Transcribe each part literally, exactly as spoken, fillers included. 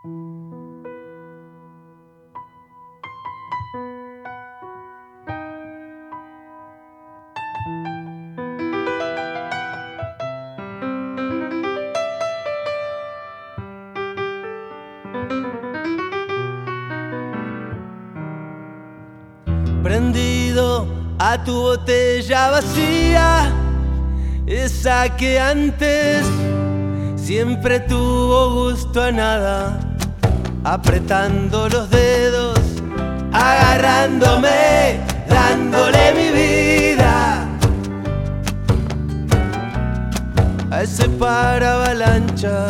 Prendido a tu botella vacía, esa que antes siempre tuvo gusto a nada, apretando los dedos, agarrándome, dándole mi vida a ese paravalanchas.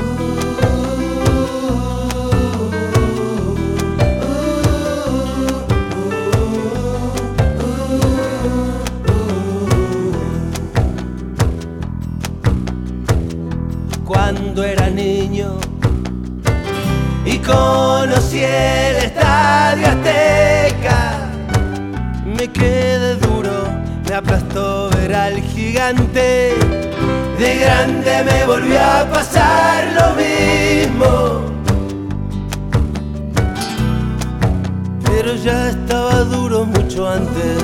Cuando era niño y conocí el Estadio Azteca, me quedé duro, me aplastó ver al gigante. De grande me volvió a pasar lo mismo, pero ya estaba duro mucho antes.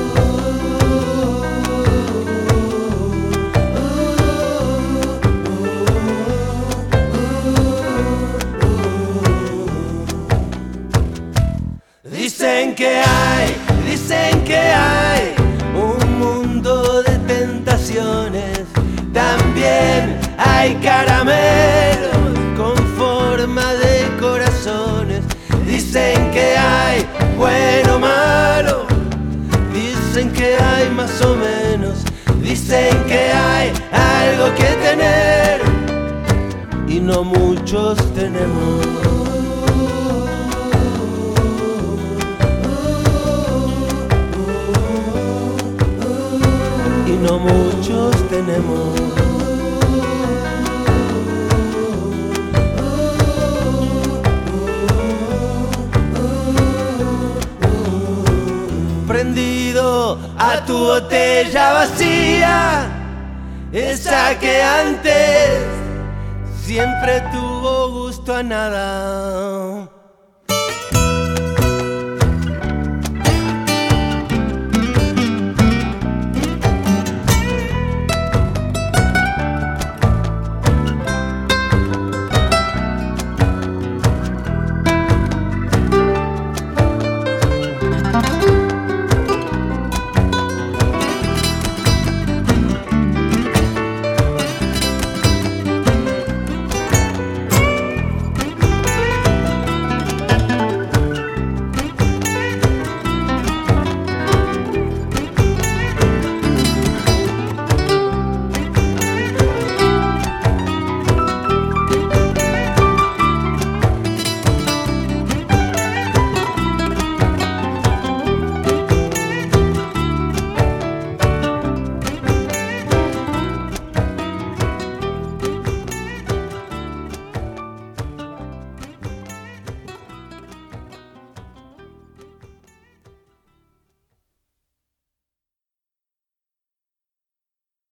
Dicen que hay, dicen que hay un mundo de tentaciones. También hay caramelos con forma de corazones. Dicen que hay bueno o malo, dicen que hay más o menos. Dicen que hay algo que tener y no muchos tenemos. No muchos tenemos. Prendido a tu botella vacía, esa que antes siempre tuvo gusto a nada.